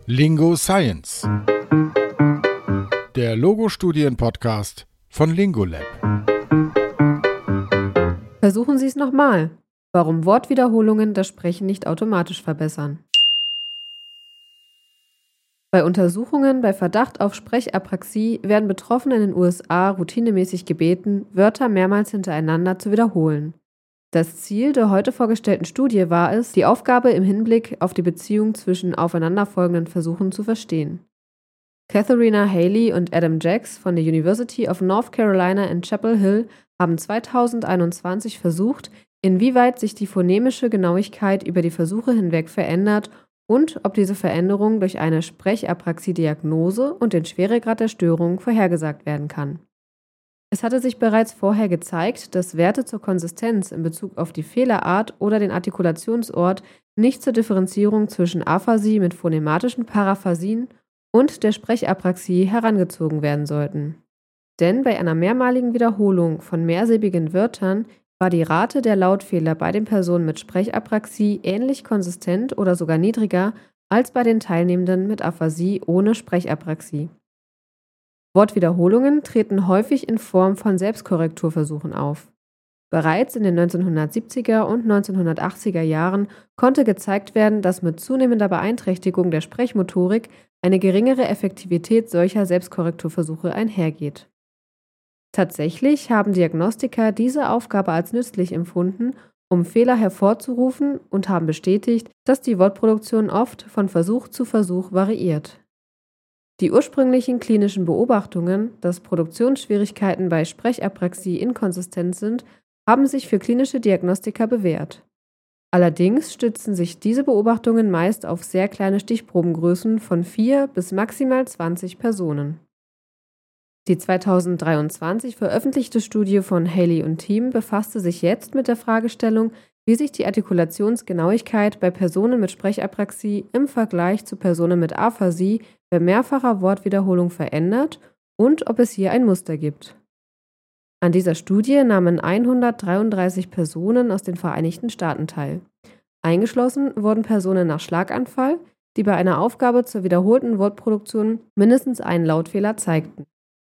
Lingo Science, der Logo-Studien-Podcast von Lingolab. Versuchen Sie es nochmal. Warum Wortwiederholungen das Sprechen nicht automatisch verbessern. Bei Untersuchungen bei Verdacht auf Sprechapraxie werden Betroffene in den USA routinemäßig gebeten, Wörter mehrmals hintereinander zu wiederholen. Das Ziel der heute vorgestellten Studie war es, die Aufgabe im Hinblick auf die Beziehung zwischen aufeinanderfolgenden Versuchen zu verstehen. Katharina Haley und Adam Jacks von der University of North Carolina in Chapel Hill haben 2021 versucht, inwieweit sich die phonemische Genauigkeit über die Versuche hinweg verändert und ob diese Veränderung durch eine Sprechapraxie-Diagnose und den Schweregrad der Störung vorhergesagt werden kann. Es hatte sich bereits vorher gezeigt, dass Werte zur Konsistenz in Bezug auf die Fehlerart oder den Artikulationsort nicht zur Differenzierung zwischen Aphasie mit phonematischen Paraphasien und der Sprechapraxie herangezogen werden sollten. Denn bei einer mehrmaligen Wiederholung von mehrsilbigen Wörtern war die Rate der Lautfehler bei den Personen mit Sprechapraxie ähnlich konsistent oder sogar niedriger als bei den Teilnehmenden mit Aphasie ohne Sprechapraxie. Wortwiederholungen treten häufig in Form von Selbstkorrekturversuchen auf. Bereits in den 1970er und 1980er Jahren konnte gezeigt werden, dass mit zunehmender Beeinträchtigung der Sprechmotorik eine geringere Effektivität solcher Selbstkorrekturversuche einhergeht. Tatsächlich haben Diagnostiker diese Aufgabe als nützlich empfunden, um Fehler hervorzurufen, und haben bestätigt, dass die Wortproduktion oft von Versuch zu Versuch variiert. Die ursprünglichen klinischen Beobachtungen, dass Produktionsschwierigkeiten bei Sprechapraxie inkonsistent sind, haben sich für klinische Diagnostiker bewährt. Allerdings stützen sich diese Beobachtungen meist auf sehr kleine Stichprobengrößen von 4 bis maximal 20 Personen. Die 2023 veröffentlichte Studie von Haley und Team befasste sich jetzt mit der Fragestellung, wie sich die Artikulationsgenauigkeit bei Personen mit Sprechapraxie im Vergleich zu Personen mit Aphasie bei mehrfacher Wortwiederholung verändert und ob es hier ein Muster gibt. An dieser Studie nahmen 133 Personen aus den Vereinigten Staaten teil. Eingeschlossen wurden Personen nach Schlaganfall, die bei einer Aufgabe zur wiederholten Wortproduktion mindestens einen Lautfehler zeigten.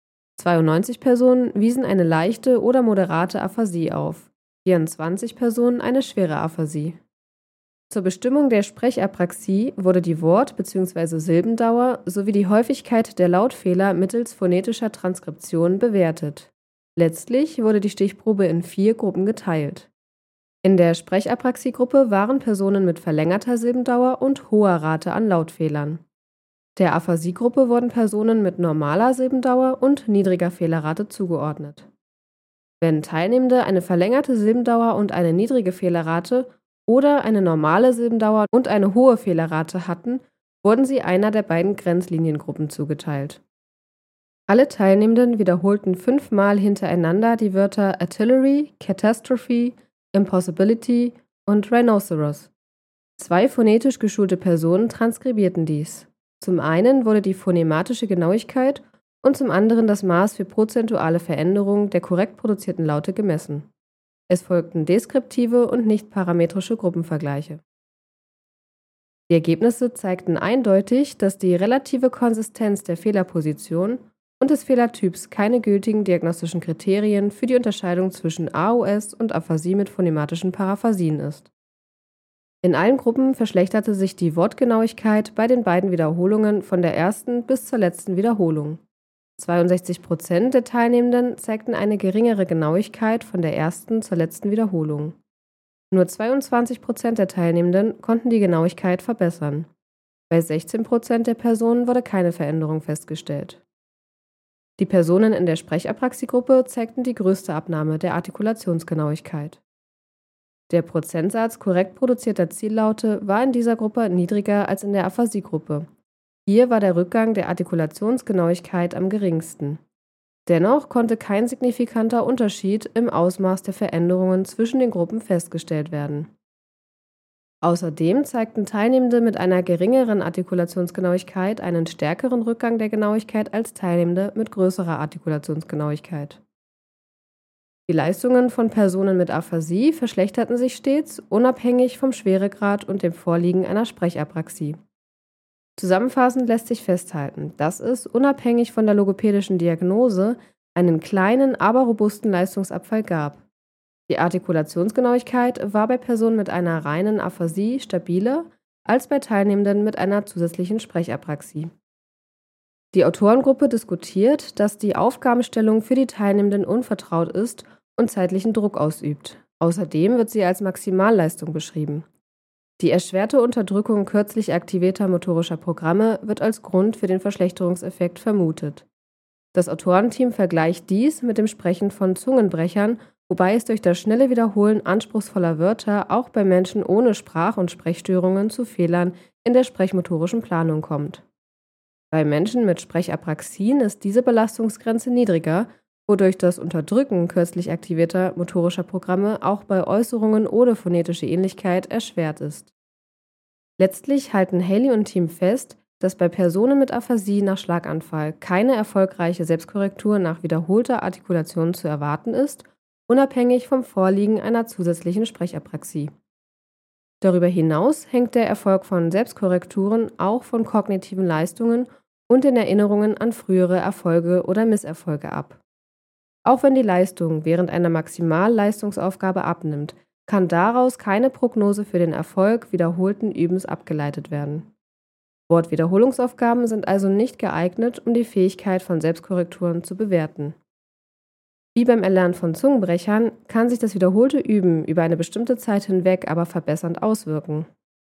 92 Personen wiesen eine leichte oder moderate Aphasie auf, 24 Personen eine schwere Aphasie. Zur Bestimmung der Sprechapraxie wurde die Wort- bzw. Silbendauer sowie die Häufigkeit der Lautfehler mittels phonetischer Transkription bewertet. Letztlich wurde die Stichprobe in 4 Gruppen geteilt. In der Sprechapraxie-Gruppe waren Personen mit verlängerter Silbendauer und hoher Rate an Lautfehlern. Der Aphasie-Gruppe wurden Personen mit normaler Silbendauer und niedriger Fehlerrate zugeordnet. Wenn Teilnehmende eine verlängerte Silbendauer und eine niedrige Fehlerrate oder eine normale Silbendauer und eine hohe Fehlerrate hatten, wurden sie einer der beiden Grenzliniengruppen zugeteilt. Alle Teilnehmenden wiederholten 5-mal hintereinander die Wörter Artillery, Catastrophe, Impossibility und Rhinoceros. 2 phonetisch geschulte Personen transkribierten dies. Zum einen wurde die phonematische Genauigkeit und zum anderen das Maß für prozentuale Veränderung der korrekt produzierten Laute gemessen. Es folgten deskriptive und nicht parametrische Gruppenvergleiche. Die Ergebnisse zeigten eindeutig, dass die relative Konsistenz der Fehlerposition und des Fehlertyps keine gültigen diagnostischen Kriterien für die Unterscheidung zwischen AOS und Aphasie mit phonematischen Paraphasien ist. In allen Gruppen verschlechterte sich die Wortgenauigkeit bei den beiden Wiederholungen von der ersten bis zur letzten Wiederholung. 62% der Teilnehmenden zeigten eine geringere Genauigkeit von der ersten zur letzten Wiederholung. Nur 22% der Teilnehmenden konnten die Genauigkeit verbessern. Bei 16% der Personen wurde keine Veränderung festgestellt. Die Personen in der Sprechapraxie-Gruppe zeigten die größte Abnahme der Artikulationsgenauigkeit. Der Prozentsatz korrekt produzierter Ziellaute war in dieser Gruppe niedriger als in der Aphasie-Gruppe. Hier war der Rückgang der Artikulationsgenauigkeit am geringsten. Dennoch konnte kein signifikanter Unterschied im Ausmaß der Veränderungen zwischen den Gruppen festgestellt werden. Außerdem zeigten Teilnehmende mit einer geringeren Artikulationsgenauigkeit einen stärkeren Rückgang der Genauigkeit als Teilnehmende mit größerer Artikulationsgenauigkeit. Die Leistungen von Personen mit Aphasie verschlechterten sich stets, unabhängig vom Schweregrad und dem Vorliegen einer Sprechapraxie. Zusammenfassend lässt sich festhalten, dass es, unabhängig von der logopädischen Diagnose, einen kleinen, aber robusten Leistungsabfall gab. Die Artikulationsgenauigkeit war bei Personen mit einer reinen Aphasie stabiler als bei Teilnehmenden mit einer zusätzlichen Sprechapraxie. Die Autorengruppe diskutiert, dass die Aufgabenstellung für die Teilnehmenden unvertraut ist und zeitlichen Druck ausübt. Außerdem wird sie als Maximalleistung beschrieben. Die erschwerte Unterdrückung kürzlich aktivierter motorischer Programme wird als Grund für den Verschlechterungseffekt vermutet. Das Autorenteam vergleicht dies mit dem Sprechen von Zungenbrechern, wobei es durch das schnelle Wiederholen anspruchsvoller Wörter auch bei Menschen ohne Sprach- und Sprechstörungen zu Fehlern in der sprechmotorischen Planung kommt. Bei Menschen mit Sprechapraxien ist diese Belastungsgrenze niedriger, wodurch das Unterdrücken kürzlich aktivierter motorischer Programme auch bei Äußerungen ohne phonetische Ähnlichkeit erschwert ist. Letztlich halten Haley und Team fest, dass bei Personen mit Aphasie nach Schlaganfall keine erfolgreiche Selbstkorrektur nach wiederholter Artikulation zu erwarten ist, unabhängig vom Vorliegen einer zusätzlichen Sprechapraxie. Darüber hinaus hängt der Erfolg von Selbstkorrekturen auch von kognitiven Leistungen und den Erinnerungen an frühere Erfolge oder Misserfolge ab. Auch wenn die Leistung während einer Maximalleistungsaufgabe abnimmt, kann daraus keine Prognose für den Erfolg wiederholten Übens abgeleitet werden. Wortwiederholungsaufgaben sind also nicht geeignet, um die Fähigkeit von Selbstkorrekturen zu bewerten. Wie beim Erlernen von Zungenbrechern kann sich das wiederholte Üben über eine bestimmte Zeit hinweg aber verbessernd auswirken.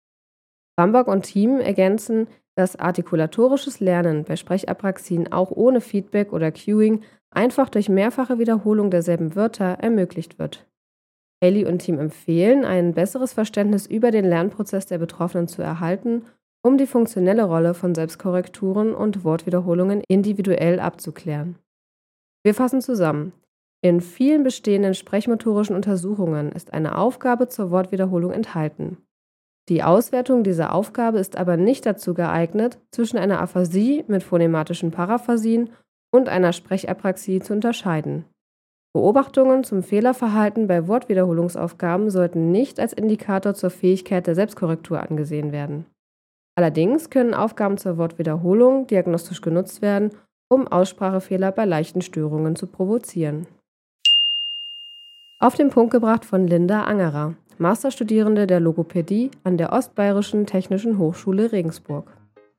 Bamberg und Team ergänzen, dass artikulatorisches Lernen bei Sprechapraxien auch ohne Feedback oder Cueing einfach durch mehrfache Wiederholung derselben Wörter ermöglicht wird. Haley und Team empfehlen, ein besseres Verständnis über den Lernprozess der Betroffenen zu erhalten, um die funktionelle Rolle von Selbstkorrekturen und Wortwiederholungen individuell abzuklären. Wir fassen zusammen. In vielen bestehenden sprechmotorischen Untersuchungen ist eine Aufgabe zur Wortwiederholung enthalten. Die Auswertung dieser Aufgabe ist aber nicht dazu geeignet, zwischen einer Aphasie mit phonematischen Paraphasien und einer Sprechapraxie zu unterscheiden. Beobachtungen zum Fehlerverhalten bei Wortwiederholungsaufgaben sollten nicht als Indikator zur Fähigkeit der Selbstkorrektur angesehen werden. Allerdings können Aufgaben zur Wortwiederholung diagnostisch genutzt werden, um Aussprachefehler bei leichten Störungen zu provozieren. Auf den Punkt gebracht von Linda Angerer, Masterstudierende der Logopädie an der Ostbayerischen Technischen Hochschule Regensburg.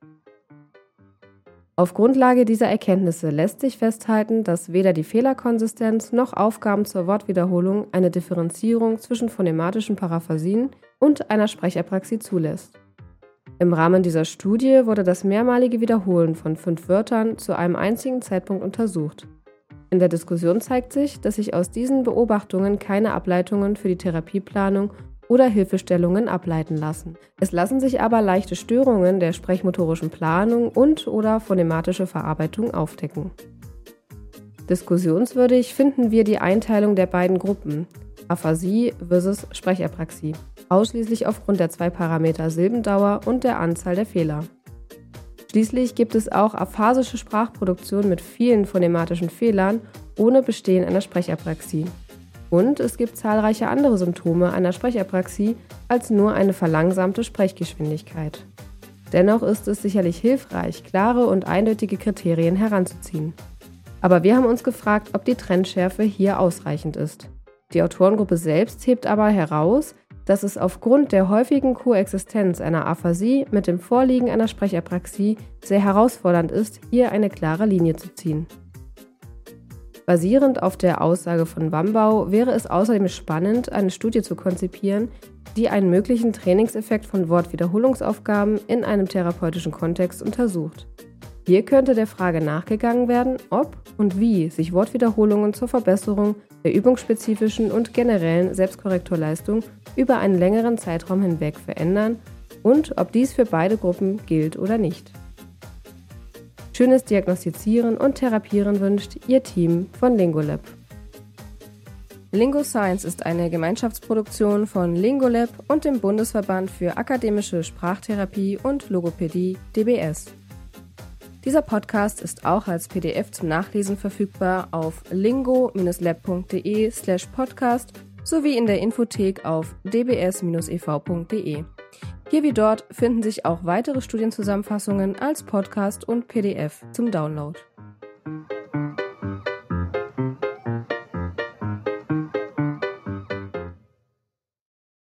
Auf Grundlage dieser Erkenntnisse lässt sich festhalten, dass weder die Fehlerkonsistenz noch Aufgaben zur Wortwiederholung eine Differenzierung zwischen phonematischen Paraphasien und einer Sprechapraxie zulässt. Im Rahmen dieser Studie wurde das mehrmalige Wiederholen von 5 Wörtern zu einem einzigen Zeitpunkt untersucht. In der Diskussion zeigt sich, dass sich aus diesen Beobachtungen keine Ableitungen für die Therapieplanung oder Hilfestellungen ableiten lassen. Es lassen sich aber leichte Störungen der sprechmotorischen Planung und/oder phonematische Verarbeitung aufdecken. Diskussionswürdig finden wir die Einteilung der beiden Gruppen, Aphasie versus Sprechapraxie, ausschließlich aufgrund der 2 Parameter Silbendauer und der Anzahl der Fehler. Schließlich gibt es auch aphasische Sprachproduktion mit vielen phonematischen Fehlern ohne Bestehen einer Sprechapraxie. Und es gibt zahlreiche andere Symptome einer Sprechapraxie als nur eine verlangsamte Sprechgeschwindigkeit. Dennoch ist es sicherlich hilfreich, klare und eindeutige Kriterien heranzuziehen. Aber wir haben uns gefragt, ob die Trendschärfe hier ausreichend ist. Die Autorengruppe selbst hebt aber heraus, dass es aufgrund der häufigen Koexistenz einer Aphasie mit dem Vorliegen einer Sprechapraxie sehr herausfordernd ist, hier eine klare Linie zu ziehen. Basierend auf der Aussage von Wambau wäre es außerdem spannend, eine Studie zu konzipieren, die einen möglichen Trainingseffekt von Wortwiederholungsaufgaben in einem therapeutischen Kontext untersucht. Hier könnte der Frage nachgegangen werden, ob und wie sich Wortwiederholungen zur Verbesserung der übungsspezifischen und generellen Selbstkorrekturleistung über einen längeren Zeitraum hinweg verändern und ob dies für beide Gruppen gilt oder nicht. Schönes Diagnostizieren und Therapieren wünscht Ihr Team von Lingolab. LingoScience ist eine Gemeinschaftsproduktion von Lingolab und dem Bundesverband für akademische Sprachtherapie und Logopädie DBS. Dieser Podcast ist auch als PDF zum Nachlesen verfügbar auf lingo-lab.de/podcast sowie in der Infothek auf dbs-ev.de. Hier wie dort finden sich auch weitere Studienzusammenfassungen als Podcast und PDF zum Download.